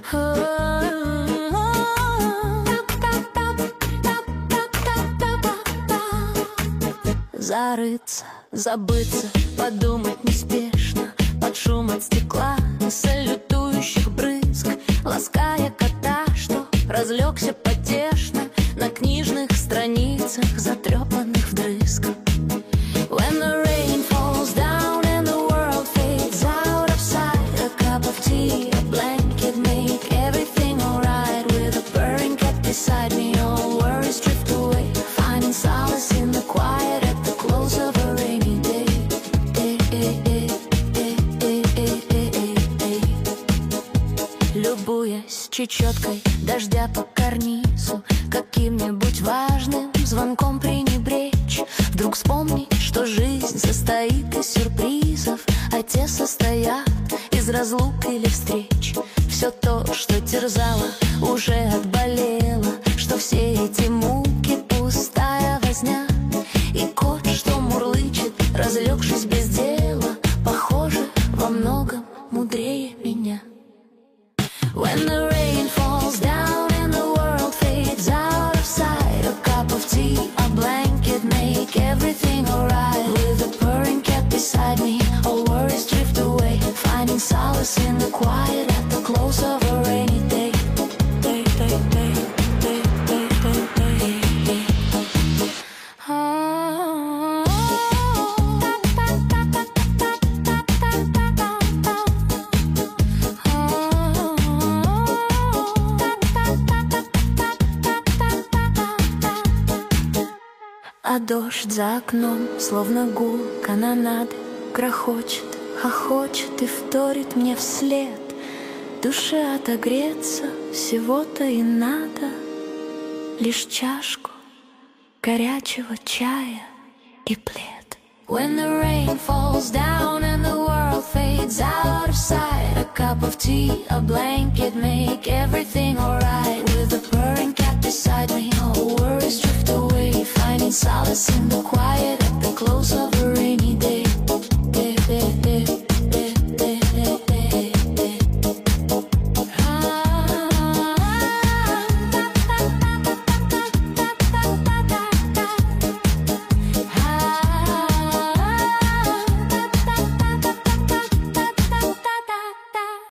Зарыться, забыться, подумать неспешно под шум от стекла и салютующих брызг, лаская кота, что разлегся потешно на книжных страницах, затрепанных вдрызг. When the rain falls down and the world fades out of sight, a cup of tea, a blanket make everything alright. With a purring cat beside me, all worries drift away, finding solace in the quiet at the close of a rainy day. Любуясь чечеткой дождя по карнизу, каким-нибудь важным звонком пренебречь, вдруг вспомнить, что жизнь состоит из сюрпризов, а те состоят из разлук или встреч. Все то, что терзало, уже отболело, что все эти муки пустая возня. И кот, что мурлычет, разлегшись без дела, похоже, во многом мудрее меня. When the rain falls down and the world fades out of sight, a cup of tea, a blanket make everything alright. With a purring cat beside me, all worries drift away, finding solace in the quiet at the close of a rainy day. А дождь за окном, словно гул канонады, грохочет, хохочет и вторит мне вслед. Душе отогреться всего-то и надо, лишь чашку горячего чая и плед. When the rain falls down and the world fades out of sight, a cup of tea, a blanket make everything alright. With a purring cat beside me, all worries drift away, finding solace in the quiet at the close of